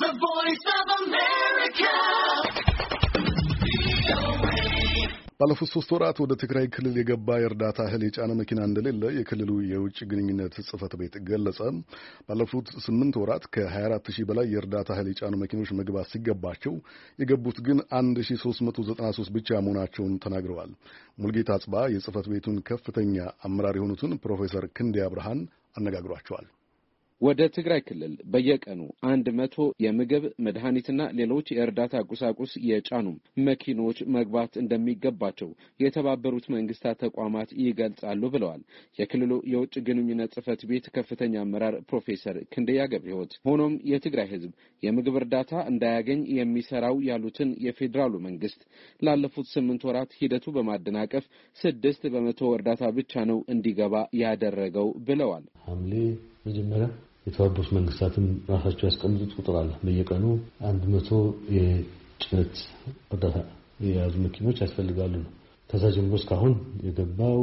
The Voice of America. ባለፉት 3 ወራት ወደ ትግራይ ክልል የገባ የእርዳታ እህል የጫነ መኪና እንደሌለ የክልሉ የውጭ ግንኙነት ጽሕፈት ቤት ገለጸ። ባለፉት 8 ወራት ከ24000 በላይ የእርዳታ እህል የጫኑ መኪኖች መግባት ሲገባቸው የገቡት ግን 1393 ብቻ መሆናቸውን ተናግረዋል። ሙልጌታ አጽባ የጽሕፈት ቤቱን ከፍተኛ አመራር የሆኑትን ፕሮፌሰር ክንዴ አብርሃን አነጋግሯቸዋል። ወደ ትግራይ ክልል በየቀኑ 100 የምግብ መድኃኒትና ሌሎች የእርዳታ ቁሳቁስ የጫኑ መኪኖች መግባት እንደሚገባቸው የተባበሩት መንግስታት ተቋማት ይገልጻሉ ብለዋል የክልሉ የውጭ ግንኙነት ጽሕፈት ቤት ከፍተኛ አመራር ፕሮፌሰር ክንደያ ገብረሕይወት። ሆኖም የትግራይ ሕዝብ የምግብ እርዳታ እንዳያገኝ የሚሰራው ያሉትን የፌዴራሉ መንግስት ላለፉት 8 ወራት ሂደቱ በማደናቀፍ 6% እርዳታ ብቻ ነው እንዲገባ ያደረገው ብለዋል። ሐምሌ መጀመሪያ የተባበሩት መንግስታትም ራሳቸው ያስቀምጡት ቁጥር አለ። በየቀኑ 100 የጭነት እርዳታ የያዙ መኪኖች ያስፈልጋሉ ነው። ከዛ ጀምሮ እስካሁን የገባው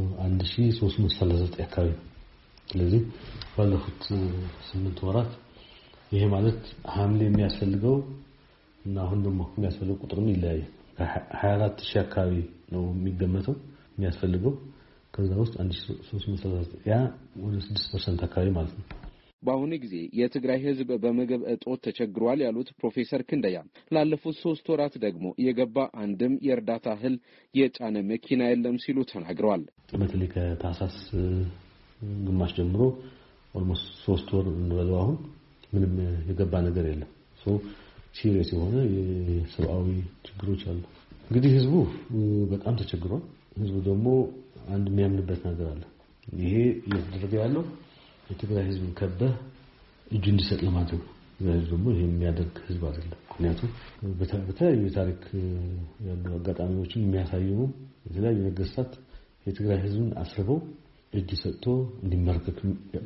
1339 አካባቢ ነው። ስለዚህ ባለፉት 8 ወራት ይሄ ማለት ሐምሌ የሚያስፈልገው እና አሁን ደግሞ የሚያስፈልገው ቁጥርም ይለያያል። 24000 አካባቢ ነው የሚገመተው የሚያስፈልገው። ከዛ ውስጥ 1339 ያ ወደ 6% አካባቢ ማለት ነው። በአሁኑ ጊዜ የትግራይ ሕዝብ በምግብ እጦት ተቸግሯል ያሉት ፕሮፌሰር ክንደያ ላለፉት 3 ወራት ደግሞ የገባ አንድም የእርዳታ እህል የጫነ መኪና የለም ሲሉ ተናግረዋል። በተለይ ከታህሳስ ግማሽ ጀምሮ ኦልሞስት 3 ወር እንበለው አሁን ምንም የገባ ነገር የለም። ሲሪየስ የሆነ የሰብአዊ ችግሮች አሉ። እንግዲህ ሕዝቡ በጣም ተቸግሯል። ሕዝቡ ደግሞ አንድ የሚያምንበት ነገር አለ። ይሄ እየተደረገ ያለው የትግራይ ሕዝብን ከበህ እጁ እንዲሰጥ ለማድረግ ደግሞ ይሄ የሚያደርግ ሕዝብ አይደለም። ምክንያቱም በተለያዩ የታሪክ ያሉ አጋጣሚዎችን የሚያሳዩ የተለያዩ ነገስታት የትግራይ ሕዝብን አስርበው እጅ ሰጥቶ እንዲመረከክ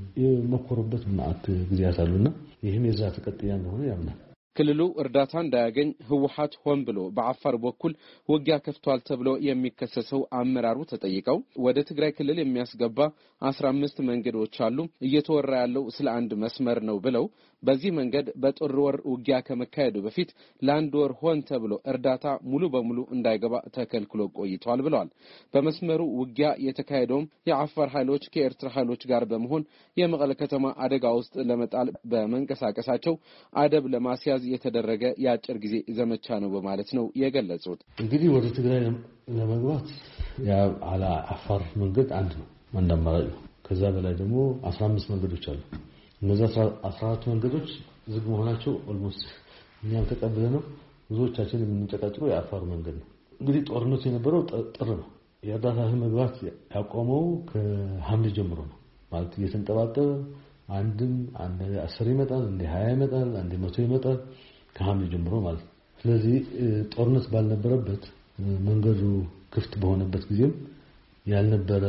የሞከሩበት ማዕት ጊዜ ያሳሉና ይህም የዛ ተቀጥያ እንደሆነ ያምናል። ክልሉ እርዳታ እንዳያገኝ ህወሓት ሆን ብሎ በአፋር በኩል ውጊያ ከፍቷል ተብሎ የሚከሰሰው አመራሩ ተጠይቀው ወደ ትግራይ ክልል የሚያስገባ 15 መንገዶች አሉ፣ እየተወራ ያለው ስለ አንድ መስመር ነው ብለው በዚህ መንገድ በጥር ወር ውጊያ ከመካሄዱ በፊት ለአንድ ወር ሆን ተብሎ እርዳታ ሙሉ በሙሉ እንዳይገባ ተከልክሎ ቆይቷል ብለዋል። በመስመሩ ውጊያ የተካሄደውም የአፋር ኃይሎች ከኤርትራ ኃይሎች ጋር በመሆን የመቀለ ከተማ አደጋ ውስጥ ለመጣል በመንቀሳቀሳቸው አደብ ለማስያዝ የተደረገ የአጭር ጊዜ ዘመቻ ነው በማለት ነው የገለጹት። እንግዲህ ወደ ትግራይ ለመግባት ያለ አፋር መንገድ አንድ አማራጭ ነው። ከዛ በላይ ደግሞ 15 መንገዶች አሉ። እነዛ 14 መንገዶች ዝግ መሆናቸው ኦልሞስት እኛም ተቀብለነው ብዙዎቻችን የምንጨቃጭቀው የአፋር መንገድ ነው። እንግዲህ ጦርነቱ የነበረው ጥር ነው። የእርዳታ እህል መግባት ያቆመው ከሐምሌ ጀምሮ ነው። ማለት እየተንጠባጠበ አንድ 10 ይመጣል፣ እንደ 20 ይመጣል፣ እንደ 100 ይመጣል ከሐምሌ ጀምሮ ማለት ነው። ስለዚህ ጦርነት ባልነበረበት መንገዱ ክፍት በሆነበት ጊዜም ያልነበረ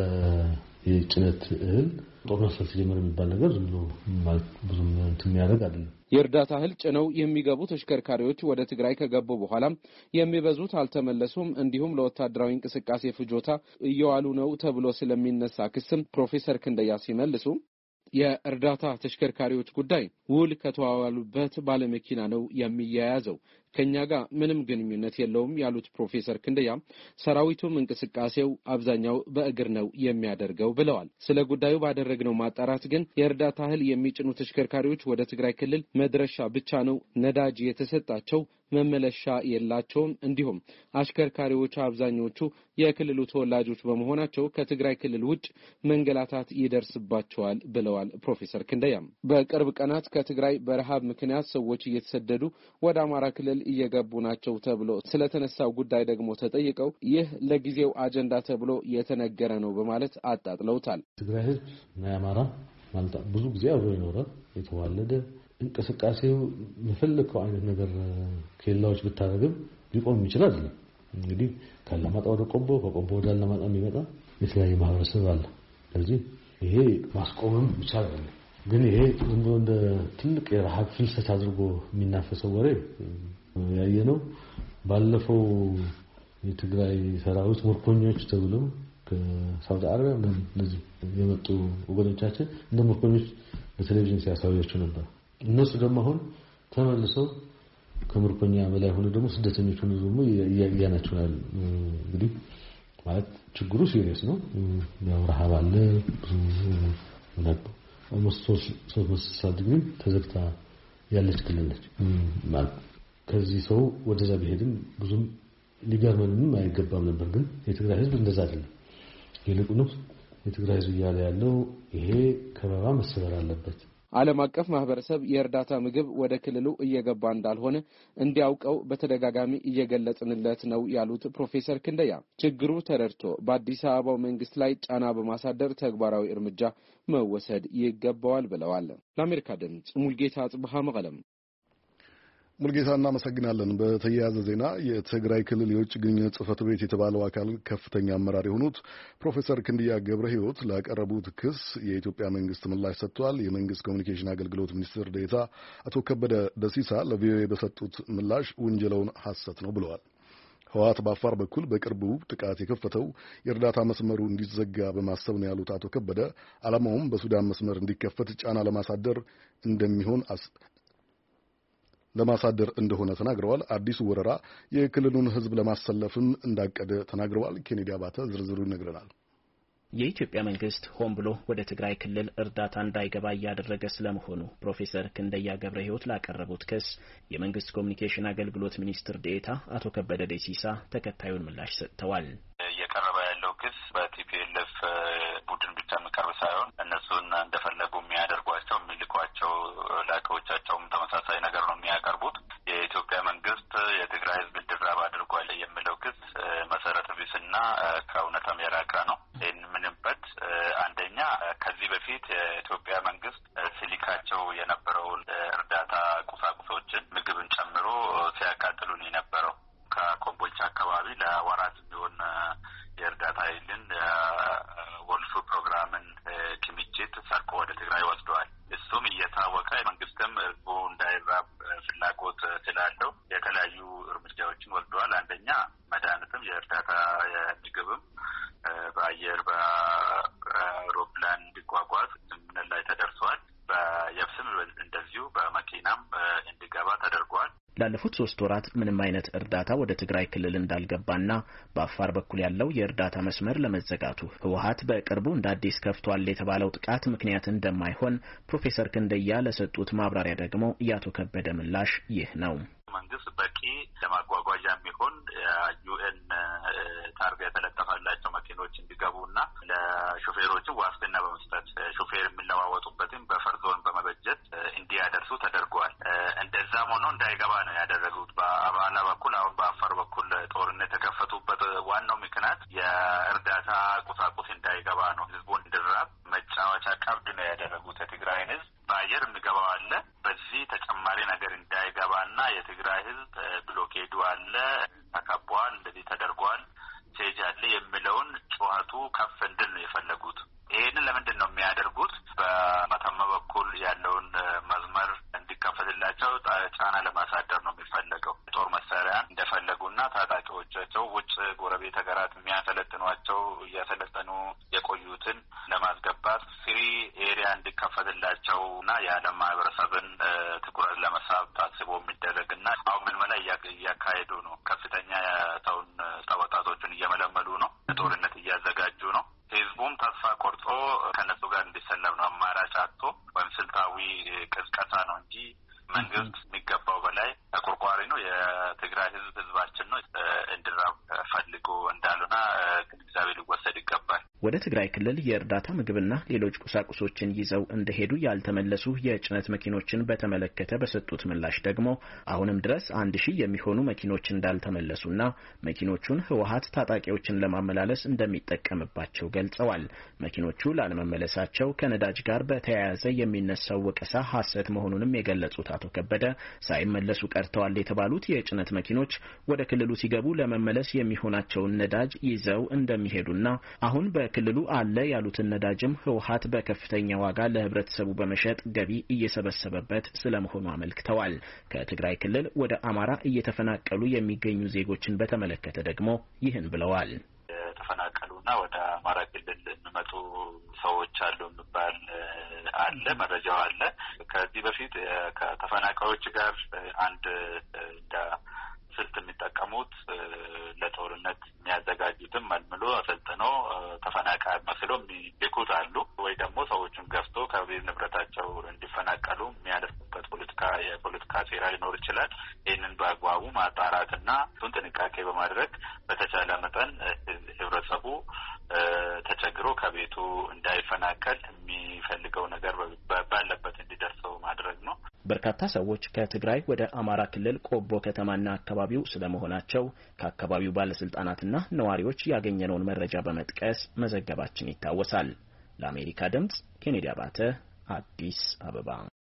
የጭነት እህል ጦርነት ስለተጀመረ የሚባል ነገር ዝም ብሎ ማለት ብዙም እንትን የሚያደርግ አይደለም። የእርዳታ እህል ጭነው የሚገቡ ተሽከርካሪዎች ወደ ትግራይ ከገቡ በኋላ የሚበዙት አልተመለሱም፣ እንዲሁም ለወታደራዊ እንቅስቃሴ ፍጆታ እየዋሉ ነው ተብሎ ስለሚነሳ ክስም ፕሮፌሰር ክንደያ ሲመልሱ የእርዳታ ተሽከርካሪዎች ጉዳይ ውል ከተዋዋሉበት ባለመኪና ነው የሚያያዘው፣ ከኛ ጋር ምንም ግንኙነት የለውም ያሉት ፕሮፌሰር ክንደያ ሰራዊቱም እንቅስቃሴው አብዛኛው በእግር ነው የሚያደርገው ብለዋል። ስለ ጉዳዩ ባደረግነው ማጣራት ግን የእርዳታ እህል የሚጭኑ ተሽከርካሪዎች ወደ ትግራይ ክልል መድረሻ ብቻ ነው ነዳጅ የተሰጣቸው፣ መመለሻ የላቸውም። እንዲሁም አሽከርካሪዎቹ አብዛኞቹ የክልሉ ተወላጆች በመሆናቸው ከትግራይ ክልል ውጭ መንገላታት ይደርስባቸዋል ብለዋል ፕሮፌሰር ክንደያ። በቅርብ ቀናት ከትግራይ በረሃብ ምክንያት ሰዎች እየተሰደዱ ወደ አማራ ክልል እየገቡ ናቸው ተብሎ ስለተነሳው ጉዳይ ደግሞ ተጠይቀው ይህ ለጊዜው አጀንዳ ተብሎ የተነገረ ነው በማለት አጣጥለውታል። ትግራይ ሕዝብ እና አማራ ማለት ብዙ ጊዜ አብሮ ይኖራል፣ የተዋለደ እንቅስቃሴው የፈለከው አይነት ነገር ከሌላዎች ብታረግም ሊቆም ይችላል። እንግዲህ ካላማጣ ወደ ቆቦ፣ ከቆቦ ወደ አላማጣ የሚመጣ የተለያየ ማህበረሰብ አለ። ስለዚህ ይሄ ማስቆምም ይቻላል። ግን ይሄ ዝም ብሎ እንደ ትልቅ የረሃብ ፍልሰት አድርጎ የሚናፈሰው ወሬ ያየነው ባለፈው የትግራይ ሰራዊት ምርኮኞች ተብለው ከሳውዲ አረቢያ እንደዚህ የመጡ ወገኖቻችን እንደ ምርኮኞች በቴሌቪዥን ሲያሳዩአቸው ነበር። እነሱ ደግሞ አሁን ተመልሰው ከምርኮኛ በላይ ሆነ ደግሞ ስደተኞች ሆነ ደግሞ ያናቸዋል እንግዲህ ማለት ችግሩ ሲሪየስ ነው ያው ረሃብ አለ almost 3 ዲግሪ ተዘግታ ያለች ክልል ነች ማለት ከዚህ ሰው ወደዛ ቢሄድም ብዙም ሊገርመንም አይገባም ነበር ግን የትግራይ ህዝብ እንደዛ አይደለም ይልቁንስ የትግራይ ህዝብ ያለው ይሄ ከበባ መሰበር አለበት ዓለም አቀፍ ማህበረሰብ የእርዳታ ምግብ ወደ ክልሉ እየገባ እንዳልሆነ እንዲያውቀው በተደጋጋሚ እየገለጽንለት ነው ያሉት ፕሮፌሰር ክንደያ ችግሩ ተረድቶ በአዲስ አበባው መንግስት ላይ ጫና በማሳደር ተግባራዊ እርምጃ መወሰድ ይገባዋል ብለዋል። ለአሜሪካ ድምጽ ሙልጌታ አጽብሃ መቀለም። ሙልጌታ እናመሰግናለን። በተያያዘ ዜና የትግራይ ክልል የውጭ ግንኙነት ጽሕፈት ቤት የተባለው አካል ከፍተኛ አመራር የሆኑት ፕሮፌሰር ክንደያ ገብረ ሕይወት ላቀረቡት ክስ የኢትዮጵያ መንግስት ምላሽ ሰጥቷል። የመንግስት ኮሚኒኬሽን አገልግሎት ሚኒስትር ዴኤታ አቶ ከበደ ደሲሳ ለቪኦኤ በሰጡት ምላሽ ውንጀላውን ሐሰት ነው ብለዋል። ህወሓት በአፋር በኩል በቅርቡ ጥቃት የከፈተው የእርዳታ መስመሩ እንዲዘጋ በማሰብ ነው ያሉት አቶ ከበደ ዓላማውም በሱዳን መስመር እንዲከፈት ጫና ለማሳደር እንደሆነ ተናግረዋል። አዲሱ ወረራ የክልሉን ህዝብ ለማሰለፍም እንዳቀደ ተናግረዋል። ኬኔዲ አባተ ዝርዝሩ ይነግረናል። የኢትዮጵያ መንግስት ሆን ብሎ ወደ ትግራይ ክልል እርዳታ እንዳይገባ እያደረገ ስለመሆኑ ፕሮፌሰር ክንደያ ገብረ ሕይወት ላቀረቡት ክስ የመንግስት ኮሚኒኬሽን አገልግሎት ሚኒስትር ዴኤታ አቶ ከበደ ደሲሳ ተከታዩን ምላሽ ሰጥተዋል። እየቀረበ ያለው ክስ በቲፒኤልኤፍ ቡድን ብቻ የሚቀርብ ሳይሆን እነሱን እንደፈለጉ የሚያደርጓቸው የሚልኳቸው ላኪዎቻቸውም ተመሳሳይ ነገር ነው የሚያቀርቡት። የኢትዮጵያ መንግስት የትግራይ ህዝብ እንዲራብ አድርጓል የሚለው ክስ መሰረተ ቢስና ከእውነታም የራቀ ነው። ምንበት አንደኛ ከዚህ በፊት የኢትዮጵያ መንግስት ሲልካቸው የነበረውን እርዳታ ቁሳቁሶችን ምግብን ጨምሮ ሲያቃጥሉን የነበረው ከኮምቦልቻ አካባቢ ለወራት የሚሆን የእርዳታ ኃይልን ወልፍ ፕሮግራምን ክምችት ሰርቆ ወደ ትግራይ ወስደዋል። እሱም እየታወቀ መንግስትም ህዝቡ እንዳይራብ ፍላጎት ስላለው የተለያዩ እርምጃዎችን ወስደዋል። አንደኛ መድኃኒትም የእርዳታ የምግብም በአየር በአውሮፕላን እንዲጓጓዝ ስምምነት ላይ ተደርሷል። በየብስም እንደዚሁ በመኪናም እንዲገባ ተደርጓል። ላለፉት 3 ወራት ምንም አይነት እርዳታ ወደ ትግራይ ክልል እንዳልገባና በአፋር በኩል ያለው የእርዳታ መስመር ለመዘጋቱ ህወሓት በቅርቡ እንደ አዲስ ከፍቷል የተባለው ጥቃት ምክንያት እንደማይሆን ፕሮፌሰር ክንደያ ለሰጡት ማብራሪያ ደግሞ የአቶ ከበደ ምላሽ ይህ ነው። መንግስት በቂ ለማጓጓዣ የሚሆን ዩኤን ታርጋ የተለጠፈላቸው መኪኖች እንዲገቡና ለሾፌሮቹ ዋስትና በመስጠት ሾፌር የሚለዋወጡበትን በፈር ዞን በመበጀት እንዲያደርሱ ተደርጓል። እንደዛም ሆኖ እንዳይገባ ነው ያደረጉት። በአባላ በኩል አሁን በአፋር በኩል ጦርነት የተከፈቱበት ዋናው ምክንያት የእርዳታ ቁሳቁስ እንዳይገባ ነው። ህዝቡ እንዲራብ መጫወቻ ቀብድ ነው ያደረጉት። የትግራይን ህዝብ በአየር የሚገባው አለ። በዚህ ተጨማሪ ነገር እንዳይገባና የትግራይ ህዝብ ብሎኬዱ አለ፣ ተከቧል፣ እንደዚህ ተደርጓል፣ ሴጅ አለ የሚለውን ጩኸቱ ከፍ እንድል ነው የፈለጉት። ይሄንን ለምንድን ነው የሚያደርጉት? በመተማ በኩል ያለውን መስመር እንዲከፈትላቸው ጫና ለማሳደር ነው የሚፈለገው። ጦር መሳሪያን እንደፈለጉና ታጣቂዎቻቸው ውጭ ጎረቤት ሀገራት የሚያሰለጥኗቸው እያሰለጠኑ የቆዩትን ለማስገባት ፍሪ ኤሪያ እንዲከፈትላቸውና የዓለም ማህበረሰብን ትኩረት ለመሳብ ታስቦ የሚደረግና አሁን ምልመላ እያካሄዱ ነው። ከፍተኛ ሰውን ወጣቶችን እየመለመሉ ነው። ለጦርነት እያዘጋጁ ነው። ህዝቡም ተስፋ ቆርጦ ከነሱ ጋር እንዲሰለፍ ነው። አማራጭ አጥቶ ወይም ስልታዊ ቅስቀሳ ነው እንጂ መንግስት የሚገባው በላይ ተቆርቋሪ ነው። የትግራይ ህዝባችን ነው እንዲራብ ፈልጎ እንዳሉና ግንዛቤ ሊወሰድ ይገባል። ወደ ትግራይ ክልል የእርዳታ ምግብና ሌሎች ቁሳቁሶችን ይዘው እንደሄዱ ያልተመለሱ የጭነት መኪኖችን በተመለከተ በሰጡት ምላሽ ደግሞ አሁንም ድረስ 1000 የሚሆኑ መኪኖች እንዳልተመለሱና መኪኖቹን ህወሓት ታጣቂዎችን ለማመላለስ እንደሚጠቀምባቸው ገልጸዋል። መኪኖቹ ላለመመለሳቸው ከነዳጅ ጋር በተያያዘ የሚነሳው ወቀሳ ሐሰት መሆኑንም የገለጹት አቶ ከበደ ሳይመለሱ ቀርተዋል የተባሉት የጭነት መኪኖች ወደ ክልሉ ሲገቡ ለመመለስ የሚሆናቸውን ነዳጅ ይዘው እንደሚሄዱና አሁን በክልሉ አለ ያሉትን ነዳጅም ህወሓት በከፍተኛ ዋጋ ለህብረተሰቡ በመሸጥ ገቢ እየሰበሰበበት ስለመሆኑ አመልክተዋል። ከትግራይ ክልል ወደ አማራ እየተፈናቀሉ የሚገኙ ዜጎችን በተመለከተ ደግሞ ይህን ብለዋል። የተፈናቀሉና ወደ አማራ ክልል የሚመጡ ሰዎች አሉ የሚባል አለ፣ መረጃው አለ። ከዚህ በፊት ከተፈናቃዮች ጋር አንድ ስልት የሚጠቀሙት ለጦርነት የሚያዘጋጁትም መልምሎ አሰልጥኖ ተፈናቃይ መስሎ የሚልኩት አሉ። ወይ ደግሞ ሰዎቹን ገፍቶ ከቤት ንብረታቸው እንዲፈናቀሉ የሚያደርጉበት የፖለቲካ ሴራ ሊኖር ይችላል። ይህንን በአግባቡ ማጣራትና እሱን ጥንቃቄ በማድረግ በተቻለ መጠን ህብረተሰቡ ተቸግሮ ከቤቱ እንዳይፈናቀል የሚፈልገው ነገር ባለበት እንዲደርሰው ማድረግ ነው። በርካታ ሰዎች ከትግራይ ወደ አማራ ክልል ቆቦ ከተማና አካባቢው ስለመሆናቸው ከአካባቢው ባለስልጣናትና ነዋሪዎች ያገኘነውን መረጃ በመጥቀስ መዘገባችን ይታወሳል። ለአሜሪካ ድምጽ ኬኔዲ አባተ፣ አዲስ አበባ።